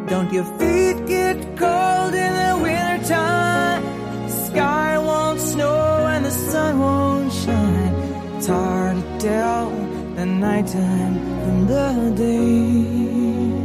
Don't your feet get cold in the wintertime? The sky won't snow and the sun won't shine. It's hard to tell the nighttime from the day.